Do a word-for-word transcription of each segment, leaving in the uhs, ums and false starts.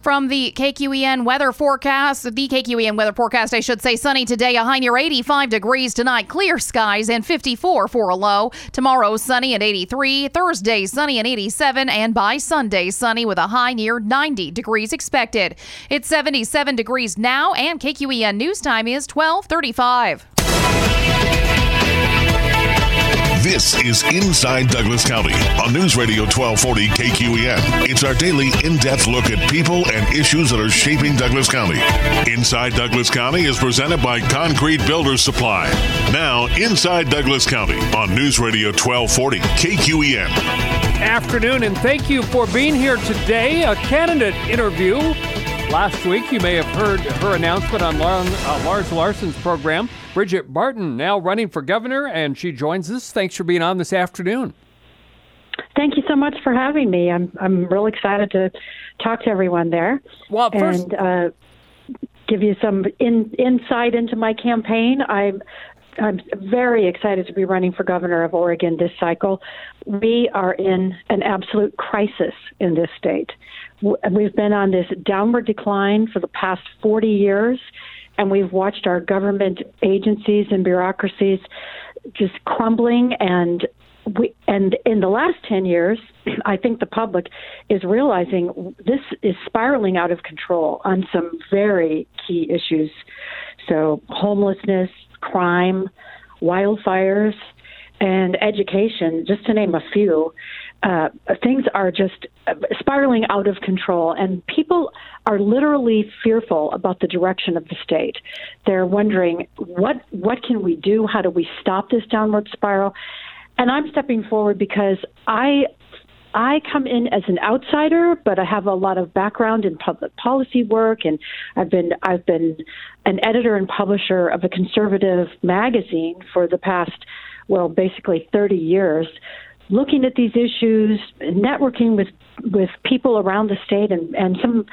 From the K Q E N weather forecast, the K Q E N weather forecast, I should say, sunny today, a high near eighty-five degrees tonight, clear skies and fifty-four for a low. Tomorrow, sunny at eighty-three. Thursday, sunny at eighty-seven. And by Sunday, sunny with a high near ninety degrees expected. It's seventy-seven degrees now, and K Q E N news time is twelve thirty-five. This is Inside Douglas County on News Radio twelve forty K Q E N. It's our daily in-depth look at people and issues that are shaping Douglas County. Inside Douglas County is presented by Concrete Builders Supply. Now, Inside Douglas County on News Radio twelve forty K Q E N. Afternoon, and thank you for being here today. A candidate interview. Last week, you may have heard her announcement on uh, Lars Larson's program. Bridget Barton now running for governor, and she joins us. Thanks for being on this afternoon. Thank you so much for having me. I'm I'm real excited to talk to everyone there. Well, first, and uh, give you some in, insight into my campaign. I'm I'm very excited to be running for governor of Oregon this cycle. We are in an absolute crisis in this state. We've been on this downward decline for the past forty years, and we've watched our government agencies and bureaucracies just crumbling. And we, and in the last ten years, I think the public is realizing this is spiraling out of control on some very key issues. So homelessness, crime, wildfires, and education, just to name a few. Uh, things are just spiraling out of control, and people are literally fearful about the direction of the state. They're wondering, what what can we do? How do we stop this downward spiral? And I'm stepping forward because I I come in as an outsider, but I have a lot of background in public policy work, and I've been I've been an editor and publisher of a conservative magazine for the past, well, basically thirty years. Looking at these issues, networking with, with people around the state and, and some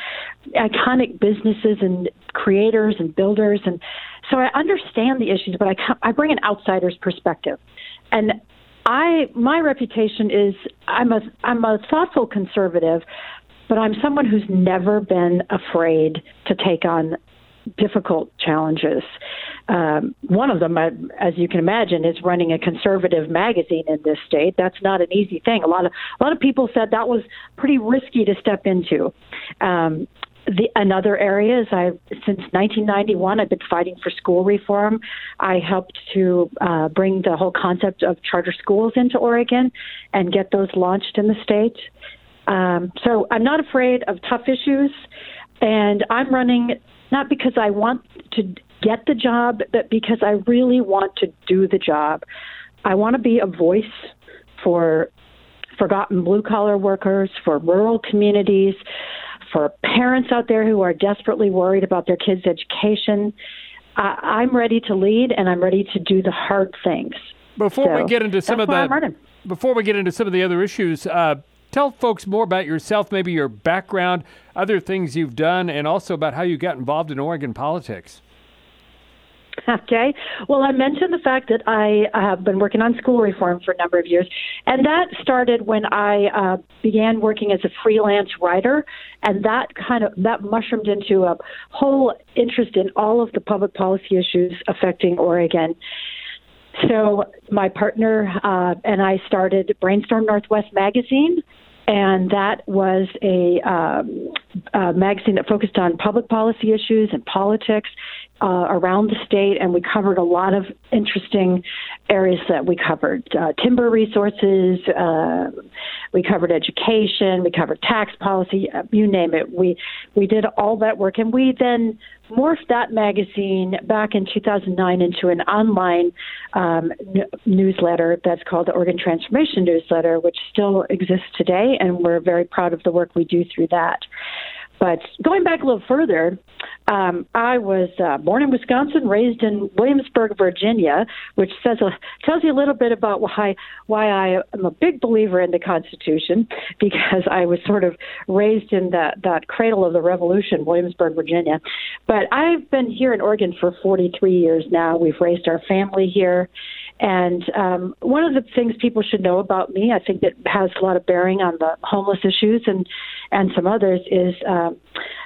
iconic businesses and creators and builders. And so I understand the issues, but I, I bring an outsider's perspective. And I my reputation is I'm a I'm a thoughtful conservative, but I'm someone who's never been afraid to take on difficult challenges. Um, one of them, as you can imagine, is running a conservative magazine in this state. That's not an easy thing. A lot of a lot of people said that was pretty risky to step into. Um, the another area is I since nineteen ninety-one, I've been fighting for school reform. I helped to uh, bring the whole concept of charter schools into Oregon and get those launched in the state. Um, so I'm not afraid of tough issues, and I'm running not because I want to get the job, but because I really want to do the job. I want to be a voice for forgotten blue-collar workers, for rural communities, for parents out there who are desperately worried about their kids' education. I, I'm ready to lead, and I'm ready to do the hard things. Before so we get into some of the before we get into some of the other issues, uh, tell folks more about yourself, maybe your background, other things you've done, and also about how you got involved in Oregon politics. Okay. Well, I mentioned the fact that I have been working on school reform for a number of years, and that started when I uh, began working as a freelance writer, and that kind of that mushroomed into a whole interest in all of the public policy issues affecting Oregon. So my partner uh, and I started Brainstorm Northwest magazine, and that was a, um, a magazine that focused on public policy issues and politics uh, around the state, and we covered a lot of interesting areas that we covered. Uh, timber resources, uh, we covered education, we covered tax policy, uh, you name it. We, we did all that work, and we then morphed that magazine back in two thousand nine into an online um, n- newsletter that's called the Oregon Transformation Newsletter, which still exists today, and we're very proud of the work we do through that. But going back a little further, um, I was uh, born in Wisconsin, raised in Williamsburg, Virginia, which says a, tells you a little bit about why why I am a big believer in the Constitution, because I was sort of raised in that, that cradle of the Revolution, Williamsburg, Virginia. But I've been here in Oregon for forty-three years now. We've raised our family here. And um, one of the things people should know about me, I think that has a lot of bearing on the homeless issues and, and some others, is um,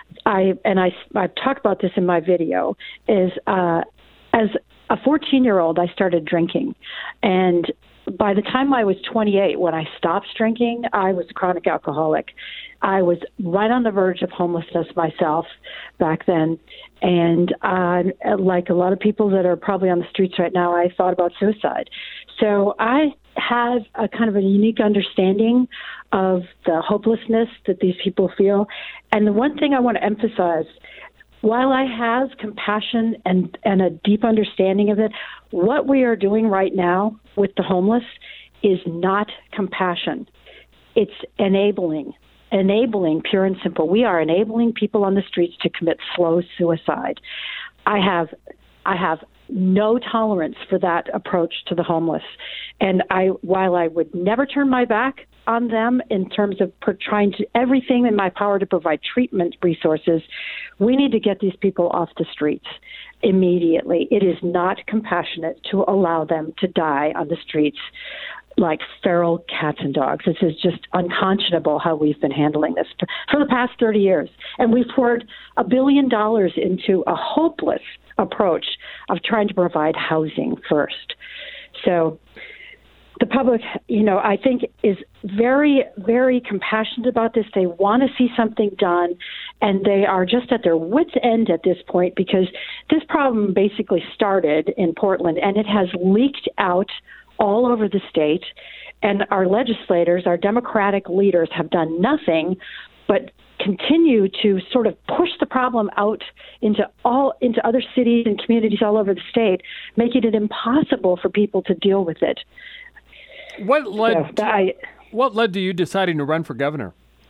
I and I I've talked about this in my video. Is uh, as a fourteen-year-old, I started drinking, and by the time I was twenty-eight, when I stopped drinking, I was a chronic alcoholic. I was right on the verge of homelessness myself back then. And uh, like a lot of people that are probably on the streets right now, I thought about suicide. So I have a kind of a unique understanding of the hopelessness that these people feel. And the one thing I want to emphasize, while I have compassion and, and a deep understanding of it, what we are doing right now with the homeless is not compassion. It's enabling, enabling, pure and simple. We are enabling people on the streets to commit slow suicide. I have, I have no tolerance for that approach to the homeless. And I, while I would never turn my back on them in terms of per- trying to everything in my power to provide treatment resources, we need to get these people off the streets immediately. It is not compassionate to allow them to die on the streets like feral cats and dogs. This is just unconscionable how we've been handling this for the past thirty years. And we've poured a billion dollars into a hopeless approach of trying to provide housing first. So the public, you know, I think is very, very compassionate about this. They want to see something done, and they are just at their wits' end at this point because this problem basically started in Portland, and it has leaked out all over the state. And our legislators, our Democratic leaders, have done nothing but continue to sort of push the problem out into all into other cities and communities all over the state, making it impossible for people to deal with it. What led? So, to, I, what led to you deciding to run for governor?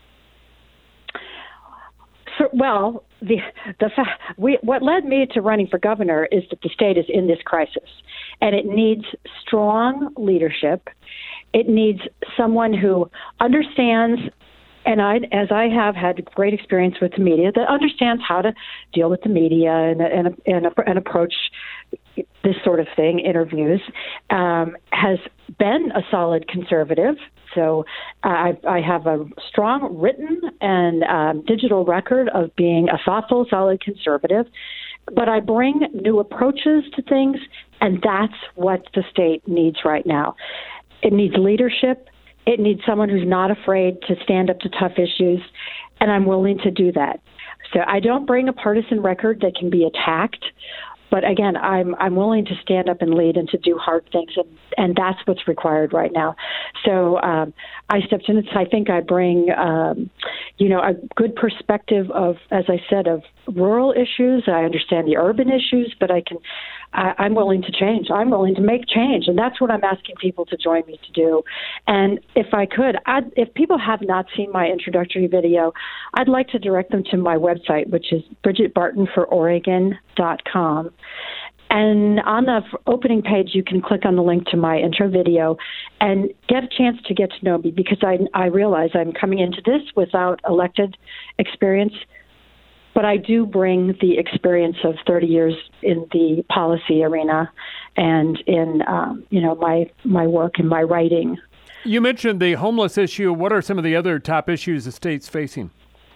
So, well, the the fa- we, what led me to running for governor is that the state is in this crisis, and it needs strong leadership. It needs someone who understands. And I, as I have had great experience with the media, that understands how to deal with the media and and and, and approach this sort of thing, interviews, um, has been a solid conservative. So uh, I, I have a strong written and um, digital record of being a thoughtful, solid conservative. But I bring new approaches to things, and that's what the state needs right now. It needs leadership. It needs someone who's not afraid to stand up to tough issues, and I'm willing to do that. So I don't bring a partisan record that can be attacked, but again, I'm I'm willing to stand up and lead and to do hard things, and, and that's what's required right now. So um, I stepped in. I think I bring, um, you know, a good perspective of, as I said, of rural issues. I understand the urban issues, but I can. I, I'm willing to change. I'm willing to make change, and that's what I'm asking people to join me to do. And if I could, I'd, if people have not seen my introductory video, I'd like to direct them to my website, which is Bridget Barton for Oregon dot com. And on the opening page, you can click on the link to my intro video and get a chance to get to know me, because I, I realize I'm coming into this without elected experience. But I do bring the experience of thirty years in the policy arena and in, um, you know, my my work and my writing. You mentioned the homeless issue. What are some of the other top issues the state's facing?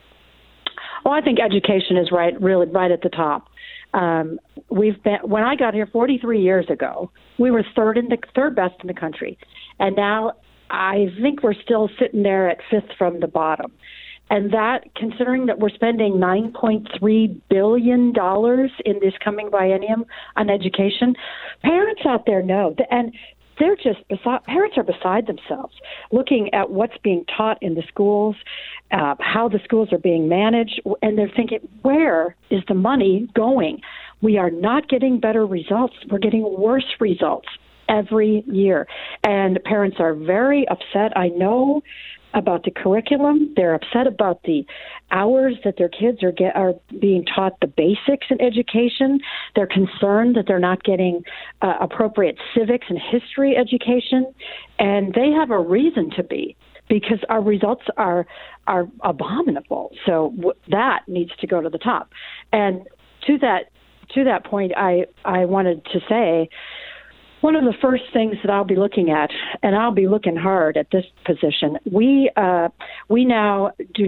Well, I think education is right, really right at the top. Um, we've been when I got here forty-three years ago, we were third in the third best in the country, and now I think we're still sitting there at fifth from the bottom. And that, considering that we're spending nine point three billion dollars in this coming biennium on education, parents out there know. And they're just, beside, parents are beside themselves, looking at what's being taught in the schools, uh, how the schools are being managed, and they're thinking, where is the money going? We are not getting better results. We're getting worse results every year. And parents are very upset. I know about the curriculum. They're upset about the hours that their kids are get are being taught the basics in education. They're concerned that they're not getting uh, appropriate civics and history education, and they have a reason to be, because our results are are abominable. So w- that needs to go to the top. And to that to that point, I I wanted to say, one of the first things that I'll be looking at, and I'll be looking hard at this position, we uh, we now do not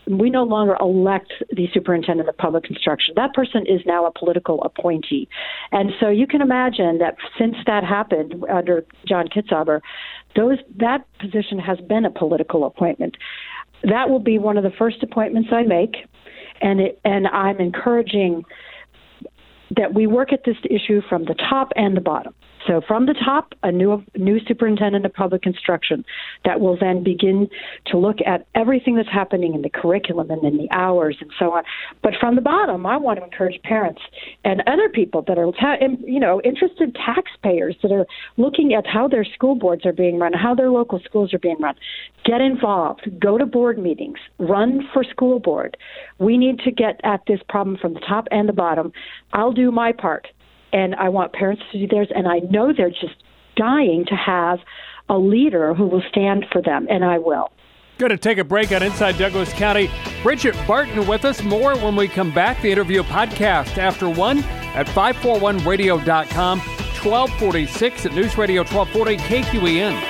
we no longer elect the superintendent of public instruction. That person is now a political appointee. And so you can imagine that since that happened under John Kitzhaber, those that position has been a political appointment. That will be one of the first appointments I make, and it, and I'm encouraging that we work at this issue from the top and the bottom. So from the top, a new new superintendent of public instruction that will then begin to look at everything that's happening in the curriculum and in the hours and so on. But from the bottom, I want to encourage parents and other people that are, you know, interested taxpayers that are looking at how their school boards are being run, how their local schools are being run. Get involved. Go to board meetings. Run for school board. We need to get at this problem from the top and the bottom. I'll do my part. And I want parents to do theirs, and I know they're just dying to have a leader who will stand for them, and I will. Going to take a break on Inside Douglas County. Bridget Barton with us. More when we come back. The interview podcast after one at five forty-one radio dot com, twelve forty-six at News Radio twelve forty K Q E N.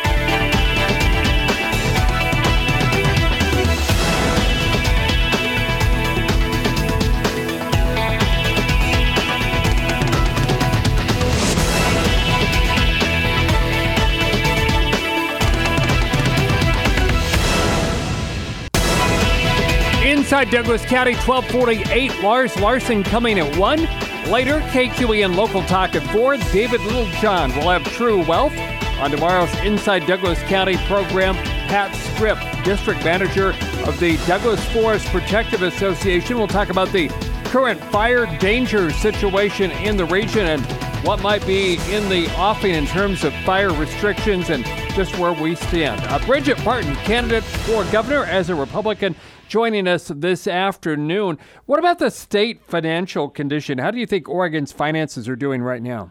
Inside Douglas County, twelve forty-eight. Lars Larson coming at one. Later, K Q E N Local Talk at four. David Littlejohn will have True Wealth. On tomorrow's Inside Douglas County program, Pat Scripp, District Manager of the Douglas Forest Protective Association, will talk about the current fire danger situation in the region and what might be in the offing in terms of fire restrictions and just where we stand. Uh, Bridget Barton, candidate for governor as a Republican, joining us this afternoon. What about the state financial condition? How do you think Oregon's finances are doing right now?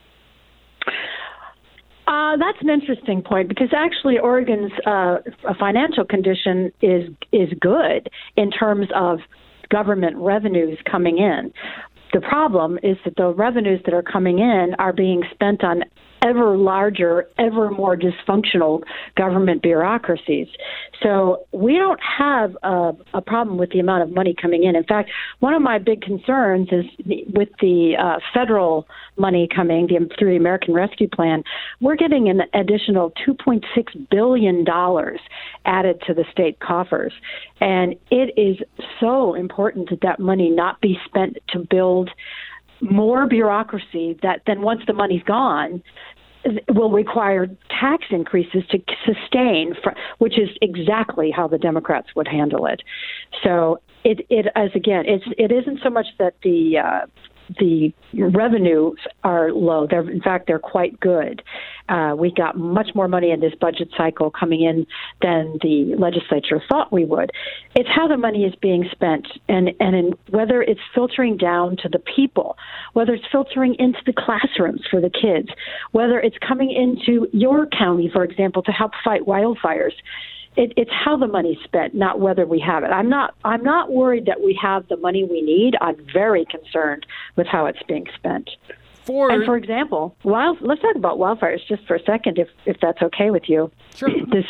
Uh, that's an interesting point because actually Oregon's uh, financial condition is is good in terms of government revenues coming in. The problem is that the revenues that are coming in are being spent on ever larger, ever more dysfunctional government bureaucracies. So we don't have a, a problem with the amount of money coming in. In fact, one of my big concerns is the, with the uh, federal money coming the, through the American Rescue Plan, we're getting an additional two point six billion dollars added to the state coffers. And it is so important that that money not be spent to build more bureaucracy that then once the money's gone, will require tax increases to sustain, which is exactly how the Democrats would handle it. So it, it as again, it's it isn't so much that the uh, the revenues are low. They're in fact they're quite good. Uh, we got much more money in this budget cycle coming in than the legislature thought we would. It's how the money is being spent, and and in whether it's filtering down to the people, whether it's filtering into the classrooms for the kids, whether it's coming into your county, for example, to help fight wildfires. It, it's how the money's spent, not whether we have it. I'm not. I'm not worried that we have the money we need. I'm very concerned with how it's being spent. For and for example, wild. Let's talk about wildfires just for a second, if if that's okay with you. Sure. This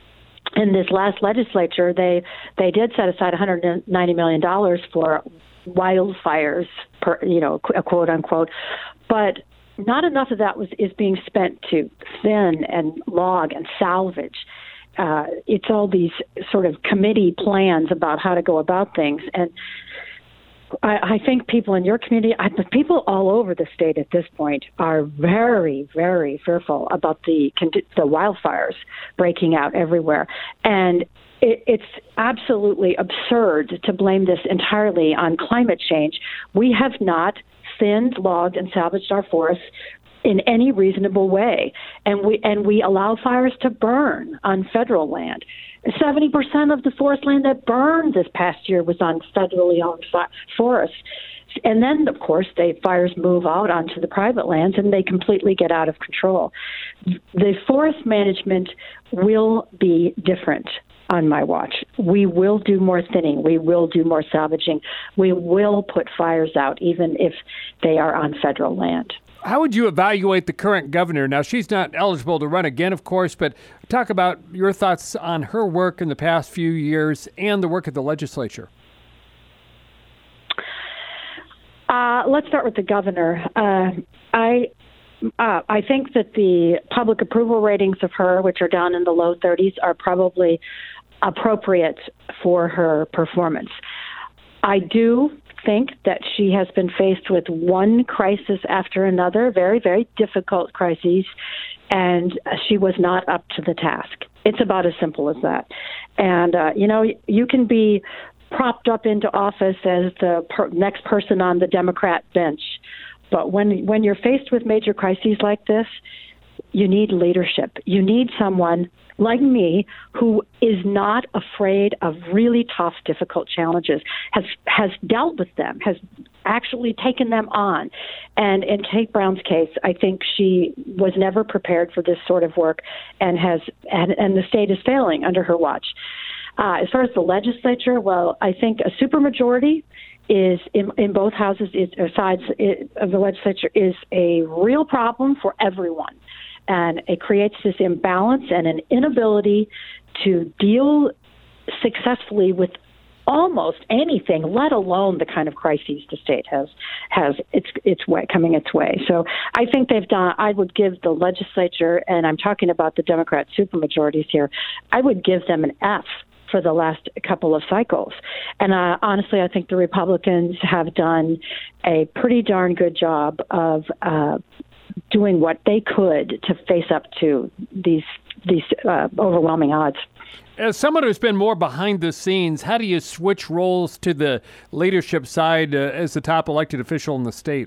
in this last legislature, they they did set aside one hundred ninety million dollars for wildfires, per, you know, quote unquote, but not enough of that was is being spent to thin and log and salvage. Uh, it's all these sort of committee plans about how to go about things. And I, I think people in your community, I, people all over the state at this point are very, very fearful about the the wildfires breaking out everywhere. And it, it's absolutely absurd to blame this entirely on climate change. We have not thinned, logged, and salvaged our forests in any reasonable way, and we and we allow fires to burn on federal land. seventy percent of the forest land that burned this past year was on federally owned fi- forests. And then, of course, the fires move out onto the private lands, and they completely get out of control. The forest management will be different. on my watch. We will do more thinning. We will do more salvaging. We will put fires out, even if they are on federal land. How would you evaluate the current governor? Now, she's not eligible to run again, of course, but talk about your thoughts on her work in the past few years and the work of the legislature. Uh, let's start with the governor. Uh, I uh, I think that the public approval ratings of her, which are down in the low thirties, are probably appropriate for her performance. I do think that she has been faced with one crisis after another, very, very difficult crises, and she was not up to the task. It's about as simple as that. And, uh, you know, you can be propped up into office as the per- next person on the Democrat bench, but when when you're faced with major crises like this, you need leadership. You need someone like me who is not afraid of really tough, difficult challenges, has has dealt with them, has actually taken them on. And in Kate Brown's case, I think she was never prepared for this sort of work, and has and, and the state is failing under her watch. Uh, as far as the legislature, well, I think a supermajority is in, in both houses, is, or sides of the legislature, is a real problem for everyone. And it creates this imbalance and an inability to deal successfully with almost anything, let alone the kind of crises the state has has its its way coming its way. So I think they've done. I would give the legislature, and I'm talking about the Democrat supermajorities here, I would give them an F for the last couple of cycles. And uh, honestly, I think the Republicans have done a pretty darn good job of uh, doing what they could to face up to these these uh, overwhelming odds. As someone who's been more behind the scenes, how do you switch roles to the leadership side uh, as the top elected official in the state?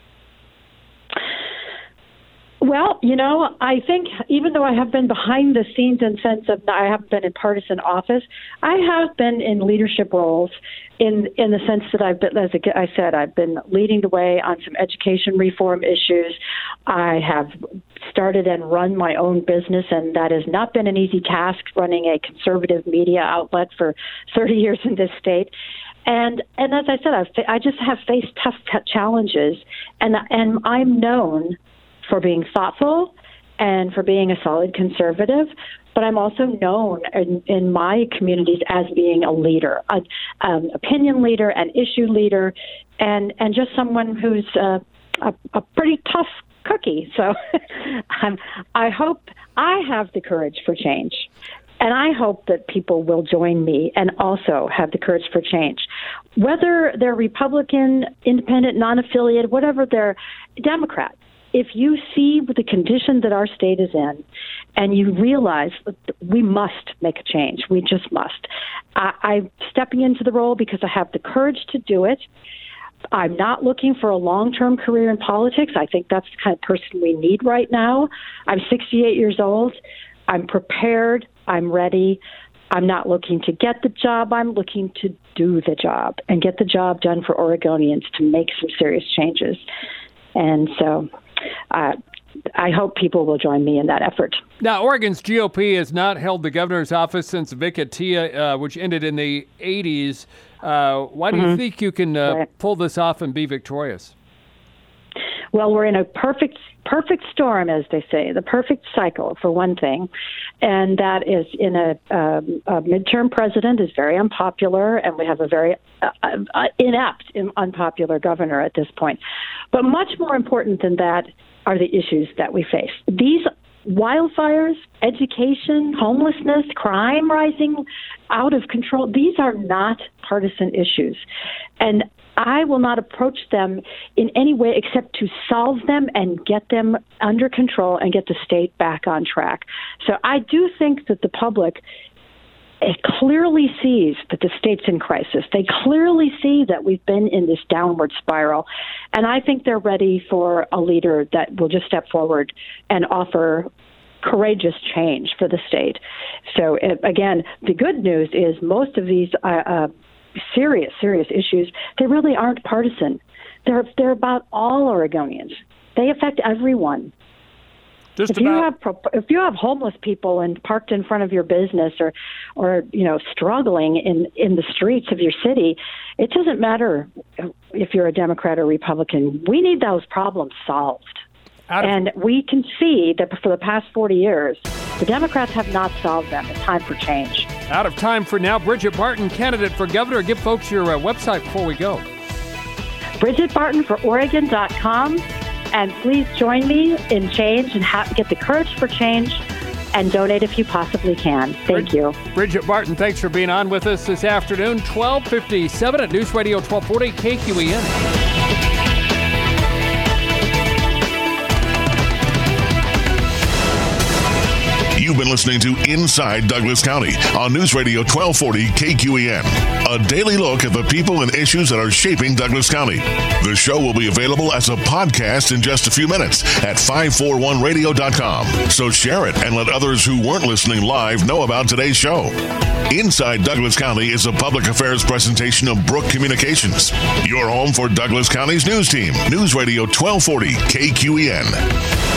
Well, you know, I think even though I have been behind the scenes in the sense of I haven't been in partisan office, I have been in leadership roles in in the sense that I've been, as I said, I've been leading the way on some education reform issues. I have started and run my own business, and that has not been an easy task, running a conservative media outlet for thirty years in this state. And and as I said, I've, I just have faced tough challenges, and and I'm known for being thoughtful and for being a solid conservative, but I'm also known in, in my communities as being a leader, an um, opinion leader, an issue leader, and, and just someone who's uh, a, a pretty tough cookie. So um, I hope I have the courage for change. And I hope that people will join me and also have the courage for change. Whether they're Republican, independent, non-affiliated, whatever they're Democrat, if you see the condition that our state is in and you realize that we must make a change, we just must. I, I'm stepping into the role because I have the courage to do it. I'm not looking for a long-term career in politics. I think that's the kind of person we need right now. I'm sixty-eight years old. I'm prepared. I'm ready. I'm not looking to get the job. I'm looking to do the job and get the job done for Oregonians to make some serious changes. And so uh, I hope people will join me in that effort. Now, Oregon's G O P has not held the governor's office since Vic Atiyeh, uh, which ended in the eighties. Uh, why do mm-hmm. you think you can uh, right. pull this off and be victorious? Well, we're in a perfect perfect storm, as they say, the perfect cycle, for one thing. And that is in a, um, a midterm president is very unpopular, and we have a very uh, uh, inept, unpopular governor at this point. But much more important than that are the issues that we face. These wildfires, education, homelessness, crime rising out of control, these are not partisan issues. And I will not approach them in any way except to solve them and get them under control and get the state back on track. So I do think that the public it clearly sees that the state's in crisis. They clearly see that we've been in this downward spiral. And I think they're ready for a leader that will just step forward and offer courageous change for the state. So, again, the good news is most of these uh, uh, serious, serious issues, they really aren't partisan. They're they're about all Oregonians. They affect everyone. Just if about. you have pro- if you have homeless people and parked in front of your business or or you know struggling in in the streets of your city, it doesn't matter if you're a Democrat or Republican. We need those problems solved. Out of- and we can see that for the past forty years, the Democrats have not solved them. It's time for change. Out of time for now. Bridget Barton, candidate for governor. Give folks your uh, website before we go. Bridget Barton for Oregon dot com. And please join me in change and ha- get the courage for change and donate if you possibly can. Thank Brid- you. Bridget Barton, thanks for being on with us this afternoon. twelve fifty-seven at News Radio twelve forty K Q E N. You've been listening to Inside Douglas County on News Radio twelve forty K Q E N, a daily look at the people and issues that are shaping Douglas County. The show will be available as a podcast in just a few minutes at five forty-one radio dot com. So share it and let others who weren't listening live know about today's show. Inside Douglas County is a public affairs presentation of Brook Communications, your home for Douglas County's news team. News Radio twelve forty K Q E N.